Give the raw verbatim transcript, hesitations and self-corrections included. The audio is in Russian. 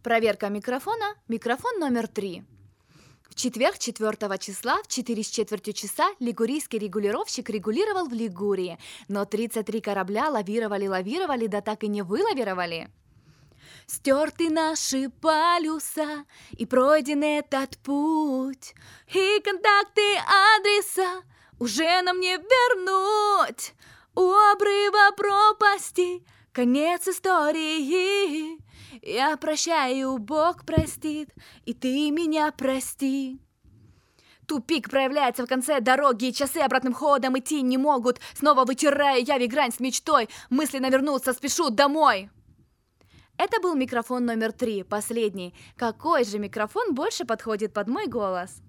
Проверка микрофона. Микрофон номер три. В четверг, четвёртого числа, в четыре с четвертью часа лигурийский регулировщик регулировал в Лигурии, но тридцать три корабля лавировали-лавировали, да так и не вылавировали. Стерты наши полюса, и пройден этот путь, и контакты адреса уже нам не вернуть. У обрыва пропасти конец истории. Я прощаю, Бог простит, и ты меня прости. Тупик проявляется в конце дороги, и часы обратным ходом идти не могут. Снова вытирая яви грань с мечтой, мысленно вернуться спешу домой. Это был микрофон номер три, последний. Какой же микрофон больше подходит под мой голос?